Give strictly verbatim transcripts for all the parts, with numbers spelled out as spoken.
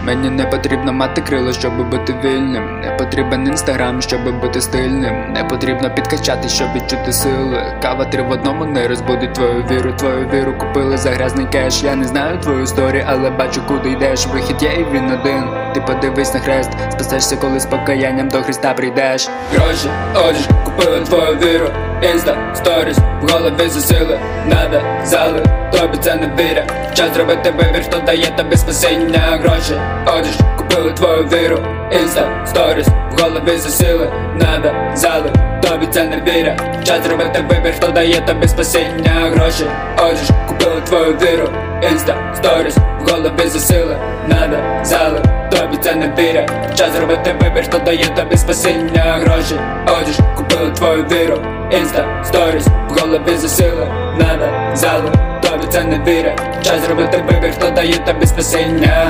Мені не потрібно мати крила, щоб бути вільним. Не потрібен інстаграм, щоб бути стильним. Не потрібно підкачати, щоб відчути сили. Кава три в одному не розбудить твою віру. Твою віру купили за грязний кеш. Я не знаю твою історію, але бачу, куди йдеш. Вихід є і він один. Ти подивись на хрест, спасешся, коли з покаянням до Христа прийдеш. Гроші, одяж, купили твою віру. Інста, сторіс, в голові засили. Надо, зали, тобі це не віря. Час зробити вибір, хто дає тобі спасіння. Гроші, одяж, купили твою віру. Інста, сторіс, в голові засили. Надо, зали, тобі це не віря. Час зробити вибір, хто дає тобі спасіння. Гроші, одяж, купили твою віру. Інста, сторіс, в голові засили. Надо, зали, тобі це не віря. Час зробити вибір, хто дає тобі спасіння. Гроші, одяж, купили твою віру. Інста, сторіс, в голові засили. Надо, зали, тобі це не віря. Час зробити вибір, хто дає тобі спасіння.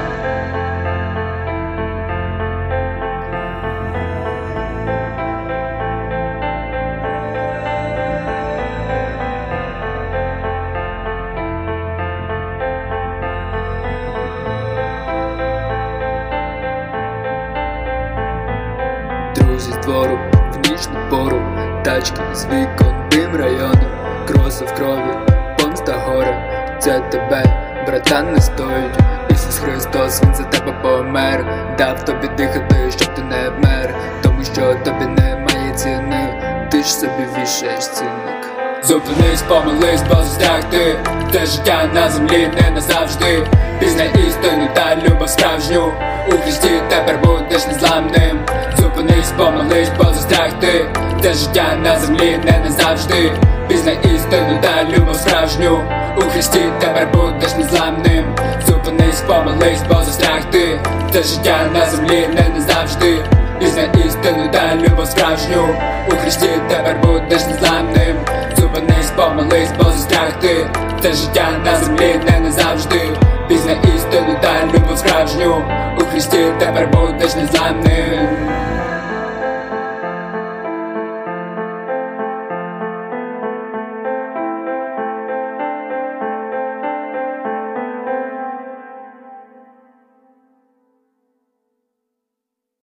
Друзі з двору, в нічну пору, тачки з вікон, дим району, кроси в крові, помста горе. Це тебе, братан, не стоїть. Ісус Христос, Він за тебе помер. Дав тобі дихати, щоб ти не вмер. Тому що тобі немає ціни, ти ж собі вішаєш цінник. Зупинись, помолись, бо застрягти. Це життя на землі не назавжди. Пізнай істину та любов справжню. У Христі тепер будеш незламним. Зупинись, помолись, бо застрягти. Це життя на землі не назавжди. Пізнай істину та любов справжню. У Христі тепер будеш незламним. Зупинись, помолись, бо застрягти. Це життя на землі не назавжди. Пізнай істину та любов справжню. У Христі тепер будеш незламним. Зупинись, помолись, бо застрягти. Це життя на землі не назавжди. Пізнай істину та любов справжню. У Христі тепер будеш незламним.